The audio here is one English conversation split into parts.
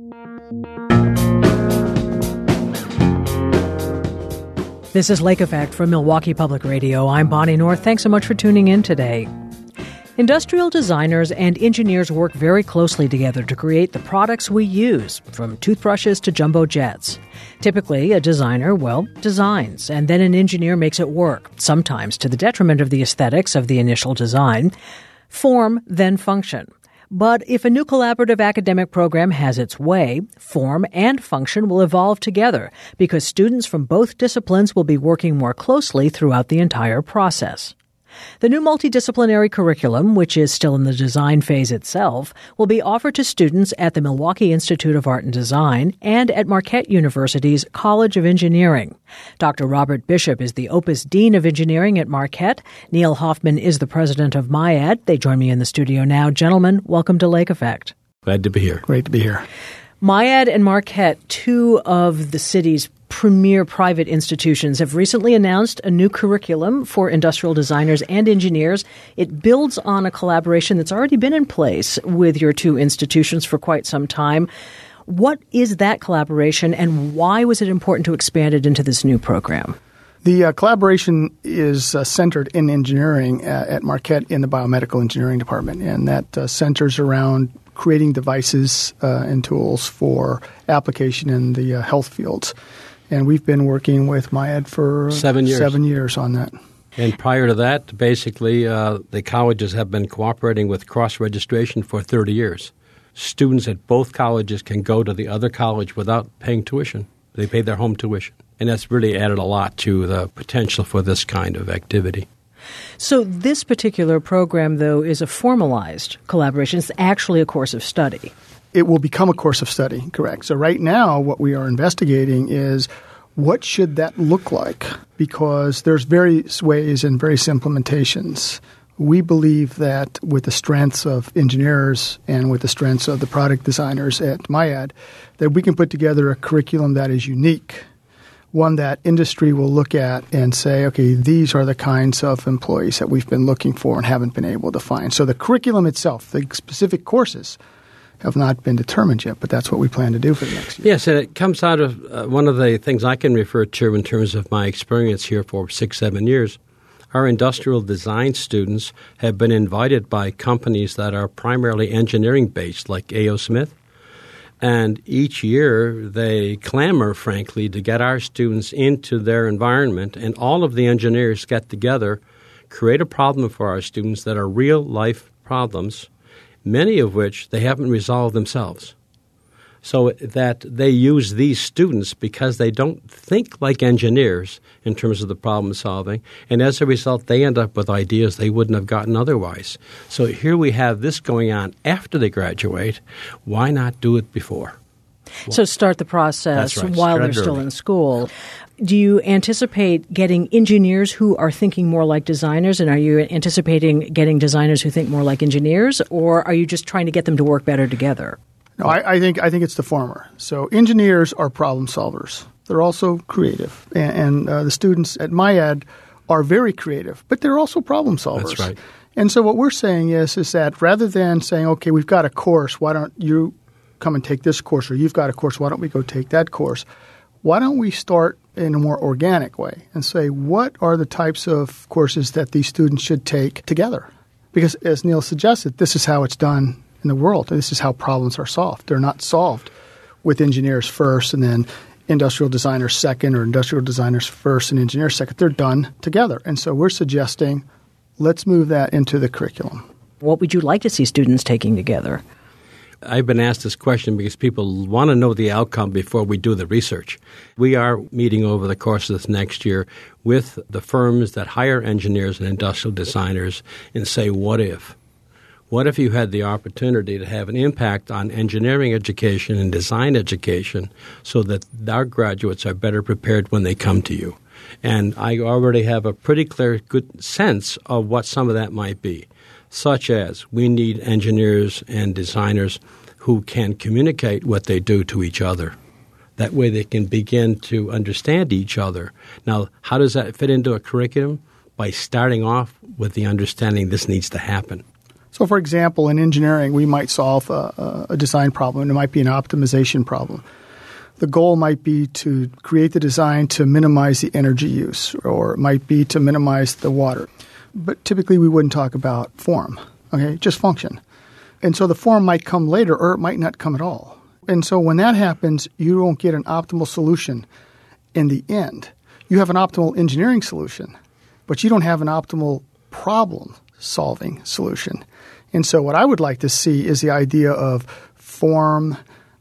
This is Lake Effect from Milwaukee Public Radio. I'm Bonnie North. Thanks so much for tuning in today. Industrial designers and engineers work very closely together to create the products we use, from toothbrushes to jumbo jets. Typically, a designer, designs, and then an engineer makes it work, sometimes to the detriment of the aesthetics of the initial design. Form, then function. But if a new collaborative academic program has its way, form and function will evolve together because students from both disciplines will be working more closely throughout the entire process. The new multidisciplinary curriculum, which is still in the design phase itself, will be offered to students at the Milwaukee Institute of Art and Design and at Marquette University's College of Engineering. Dr. Robert Bishop is the Opus Dean of Engineering at Marquette. Neil Hoffman is the president of MIAD. They join me in the studio now. Gentlemen, welcome to Lake Effect. Glad to be here. Great to be here. MIAD and Marquette, two of the city's premier private institutions, have recently announced a new curriculum for industrial designers and engineers. It builds on a collaboration that's already been in place with your two institutions for quite some time. What is that collaboration, and why was it important to expand it into this new program? The collaboration is centered in engineering at Marquette in the biomedical engineering department, and that centers around creating devices and tools for application in the health fields. And we've been working with MIAD for 7 years. 7 years on that. And prior to that, basically, the colleges have been cooperating with cross-registration for 30 years. Students at both colleges can go to the other college without paying tuition. They pay their home tuition. And that's really added a lot to the potential for this kind of activity. So this particular program, though, is a formalized collaboration. It's actually a course of study. It will become a course of study, correct. So right now what we are investigating is what should that look like? Because there's various ways and various implementations. We believe that with the strengths of engineers and with the strengths of the product designers at MIAD, that we can put together a curriculum that is unique, one that industry will look at and say, okay, these are the kinds of employees that we've been looking for and haven't been able to find. So the curriculum itself, the specific courses, have not been determined yet, but that's what we plan to do for the next year. Yes, and it comes out of one of the things I can refer to in terms of my experience here for 6-7 years. Our industrial design students have been invited by companies that are primarily engineering-based, like A.O. Smith. And each year they clamor, frankly, to get our students into their environment, and all of the engineers get together, create a problem for our students that are real-life problems, many of which they haven't resolved themselves. So that they use these students because they don't think like engineers in terms of the problem solving, and as a result, they end up with ideas they wouldn't have gotten otherwise. So here we have this going on after they graduate. Why not do it before? So start the process while they're still in school. Do you anticipate getting engineers who are thinking more like designers, and are you anticipating getting designers who think more like engineers, or are you just trying to get them to work better together? No, I think it's the former. So engineers are problem solvers. They're also creative, and the students at MIAD are very creative, but they're also problem solvers. That's right. And so what we're saying is that rather than saying, okay, we've got a course, why don't you come and take this course, or you've got a course, why don't we go take that course? Why don't we start in a more organic way and say, what are the types of courses that these students should take together? Because as Neil suggested, this is how it's done in the world. This is how problems are solved. They're not solved with engineers first and then industrial designers second, or industrial designers first and engineers second. They're done together. And so we're suggesting let's move that into the curriculum. What would you like to see students taking together? I've been asked this question because people want to know the outcome before we do the research. We are meeting over the course of this next year with the firms that hire engineers and industrial designers and say, what if? What if you had the opportunity to have an impact on engineering education and design education so that our graduates are better prepared when they come to you? And I already have a pretty clear, good sense of what some of that might be, such as we need engineers and designers who can communicate what they do to each other. That way they can begin to understand each other. Now, how does that fit into a curriculum? By starting off with the understanding this needs to happen. So, for example, in engineering, we might solve a design problem. It might be an optimization problem. The goal might be to create the design to minimize the energy use, or it might be to minimize the water. But typically we wouldn't talk about form, okay, just function. And so the form might come later or it might not come at all. And so when that happens, you don't get an optimal solution in the end. You have an optimal engineering solution, but you don't have an optimal problem-solving solution. And so what I would like to see is the idea of form,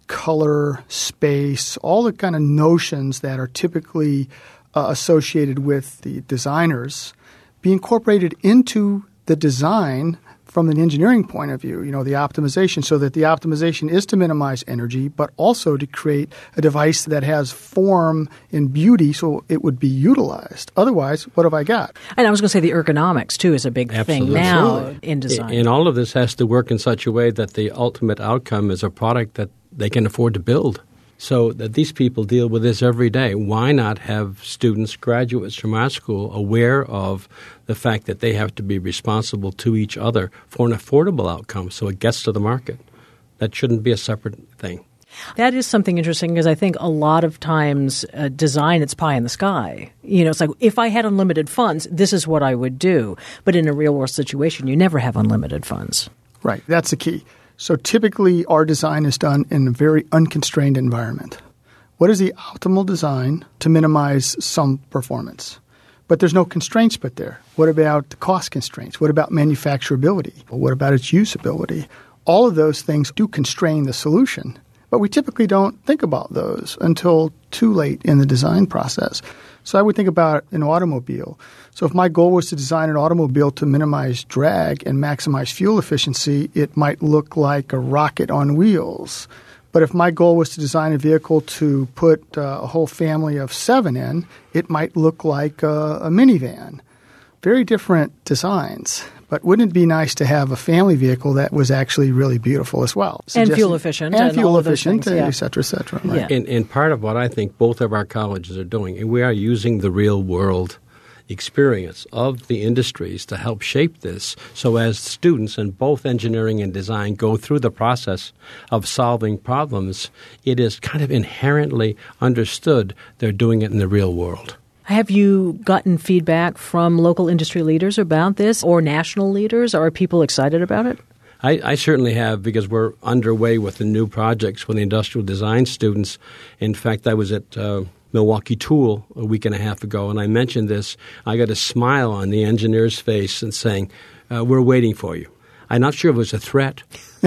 color, space, all the kind of notions that are typically associated with the designers be incorporated into the design from an engineering point of view, the optimization, so that the optimization is to minimize energy, but also to create a device that has form and beauty so it would be utilized. Otherwise, what have I got? And I was going to say the ergonomics, too, is a big thing now in design. And all of this has to work in such a way that the ultimate outcome is a product that they can afford to build. So that these people deal with this every day. Why not have students, graduates from our school, aware of the fact that they have to be responsible to each other for an affordable outcome so it gets to the market? That shouldn't be a separate thing. That is something interesting because I think a lot of times design, it's pie in the sky. It's like if I had unlimited funds, this is what I would do. But in a real world situation, you never have unlimited funds. Right. That's the key. So typically our design is done in a very unconstrained environment. What is the optimal design to minimize some performance? But there's no constraints put there. What about the cost constraints? What about manufacturability? What about its usability? All of those things do constrain the solution, but we typically don't think about those until too late in the design process. So I would think about an automobile. So if my goal was to design an automobile to minimize drag and maximize fuel efficiency, it might look like a rocket on wheels. But if my goal was to design a vehicle to put a whole family of 7 in, it might look like a minivan. Very different designs. But wouldn't it be nice to have a family vehicle that was actually really beautiful as well? And fuel efficient. And fuel all efficient, things, yeah. et cetera, et cetera. Right? Yeah. And part of what I think both of our colleges are doing, and we are using the real world experience of the industries to help shape this. So as students in both engineering and design go through the process of solving problems, it is kind of inherently understood they're doing it in the real world. Have you gotten feedback from local industry leaders about this or national leaders? Are people excited about it? I certainly have, because we're underway with the new projects with the industrial design students. In fact, I was at Milwaukee Tool a week and a half ago, and I mentioned this. I got a smile on the engineer's face and saying, we're waiting for you. I'm not sure if it was a threat,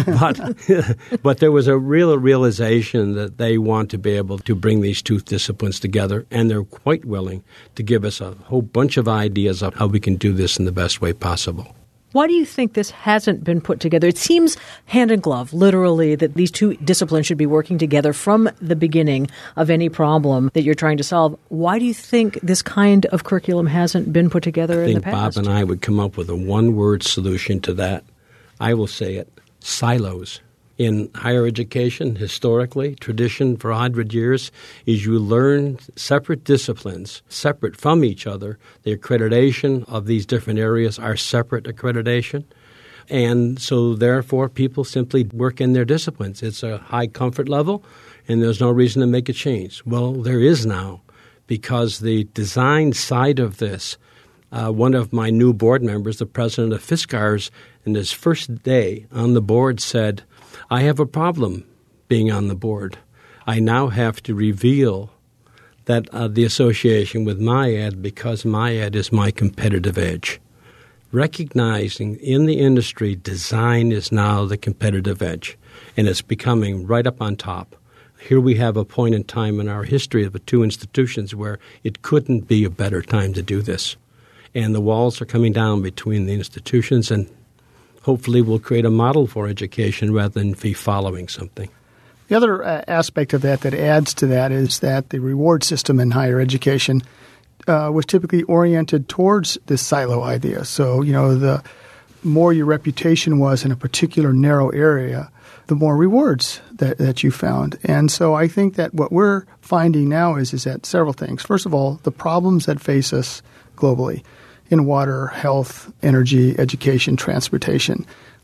but there was a real realization that they want to be able to bring these two disciplines together, and they're quite willing to give us a whole bunch of ideas of how we can do this in the best way possible. Why do you think this hasn't been put together? It seems hand in glove, literally, that these two disciplines should be working together from the beginning of any problem that you're trying to solve. Why do you think this kind of curriculum hasn't been put together in the past? I think Bob and I would come up with a one-word solution to that. I will say it, silos. In higher education, historically, tradition for 100 years is you learn separate disciplines, separate from each other. The accreditation of these different areas are separate accreditation. And so, therefore, people simply work in their disciplines. It's a high comfort level, and there's no reason to make a change. Well, there is now, because the design side of this, one of my new board members, the president of Fiskars, in his first day on the board said, I have a problem being on the board. I now have to reveal that the association with MIAD because MIAD is my competitive edge. Recognizing in the industry design is now the competitive edge, and it's becoming right up on top. Here we have a point in time in our history of the two institutions where it couldn't be a better time to do this. And the walls are coming down between the institutions, and hopefully we'll create a model for education rather than be following something. The other aspect of that adds to that is that the reward system in higher education was typically oriented towards this silo idea. So, the more your reputation was in a particular narrow area, the more rewards that you found. And so I think that what we're finding now is that several things. First of all, the problems that face us globally in water, health, energy, education, transportation,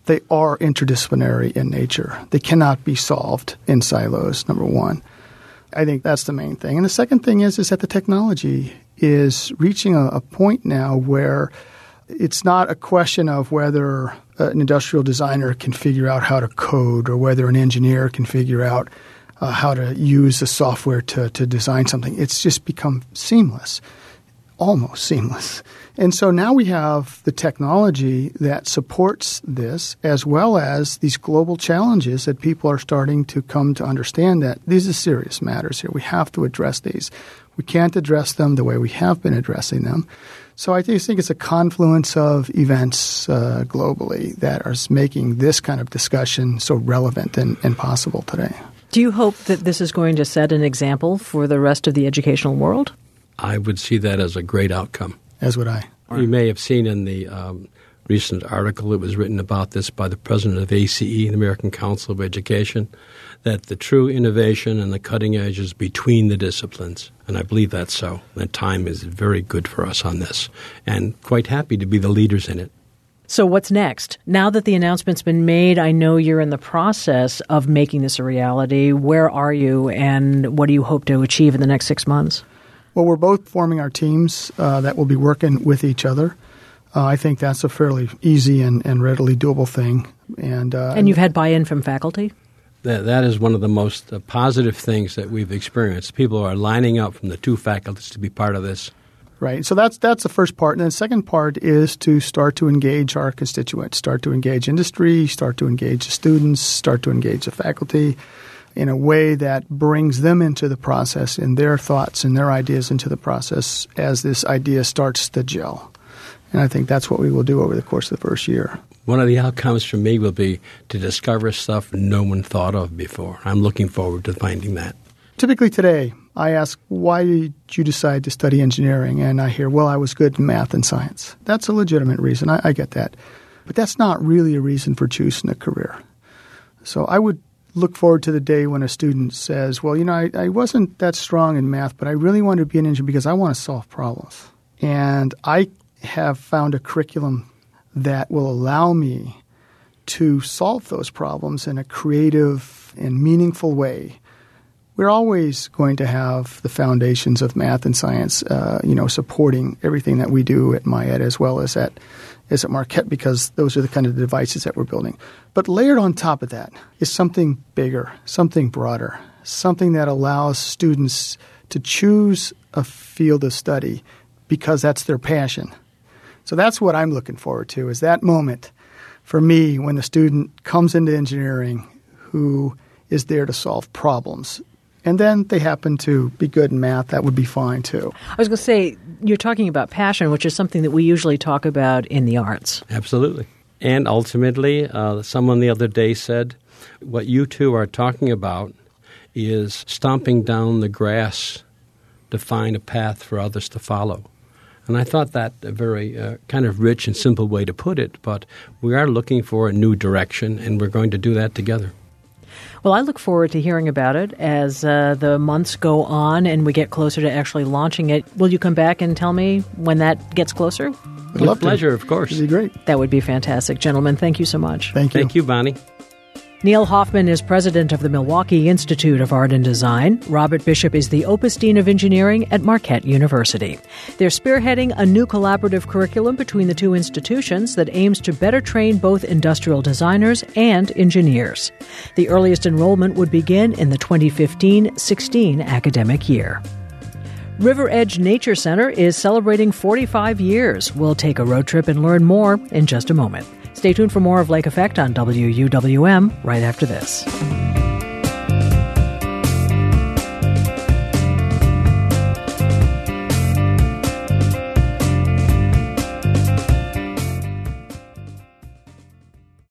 they are interdisciplinary in nature. They cannot be solved in silos, number one. I think that's the main thing. And the second thing is that the technology is reaching a point now where it's not a question of whether an industrial designer can figure out how to code or whether an engineer can figure out how to use the software to design something. It's just become seamless, almost seamless. And so now we have the technology that supports this, as well as these global challenges that people are starting to come to understand that these are serious matters here. We have to address these. We can't address them the way we have been addressing them. So I think it's a confluence of events globally that are making this kind of discussion so relevant and possible today. Do you hope that this is going to set an example for the rest of the educational world? I would see that as a great outcome. As would I. You may have seen in the recent article that was written about this by the president of ACE, the American Council of Education, that the true innovation and the cutting edge is between the disciplines. And I believe that's so. That time is very good for us on this, and quite happy to be the leaders in it. So what's next? Now that the announcement's been made, I know you're in the process of making this a reality. Where are you, and what do you hope to achieve in the next 6 months? Well, we're both forming our teams that will be working with each other. I think that's a fairly easy and readily doable thing. And you've had buy-in from faculty? That is one of the most positive things that we've experienced. People are lining up from the two faculties to be part of this. Right. So that's the first part. And then the second part is to start to engage our constituents, start to engage industry, start to engage the students, start to engage the faculty in a way that brings them into the process and their thoughts and their ideas into the process as this idea starts to gel. And I think that's what we will do over the course of the first year. One of the outcomes for me will be to discover stuff no one thought of before. I'm looking forward to finding that. Typically today, I ask, why did you decide to study engineering? And I hear, well, I was good in math and science. That's a legitimate reason. I get that. But that's not really a reason for choosing a career. So I would look forward to the day when a student says, well, I wasn't that strong in math, but I really wanted to be an engineer because I want to solve problems. And I have found a curriculum that will allow me to solve those problems in a creative and meaningful way. We're always going to have the foundations of math and science, supporting everything that we do at MyEd as well as at Marquette, because those are the kind of devices that we're building. But layered on top of that is something bigger, something broader, something that allows students to choose a field of study because that's their passion. So that's what I'm looking forward to, is that moment for me when the student comes into engineering who is there to solve problems. And then they happen to be good in math, that would be fine too. I was going to say, you're talking about passion, which is something that we usually talk about in the arts. Absolutely. And ultimately, someone the other day said, what you two are talking about is stomping down the grass to find a path for others to follow. And I thought that a very kind of rich and simple way to put it, but we are looking for a new direction, and we're going to do that together. Well, I look forward to hearing about it as the months go on and we get closer to actually launching it. Will you come back and tell me when that gets closer? With pleasure, of course. It'd be great. That would be fantastic. Gentlemen, thank you so much. Thank you. Thank you, Bonnie. Neil Hoffman is president of the Milwaukee Institute of Art and Design. Robert Bishop is the Opus Dean of Engineering at Marquette University. They're spearheading a new collaborative curriculum between the two institutions that aims to better train both industrial designers and engineers. The earliest enrollment would begin in the 2015-16 academic year. River Edge Nature Center is celebrating 45 years. We'll take a road trip and learn more in just a moment. Stay tuned for more of Lake Effect on WUWM right after this.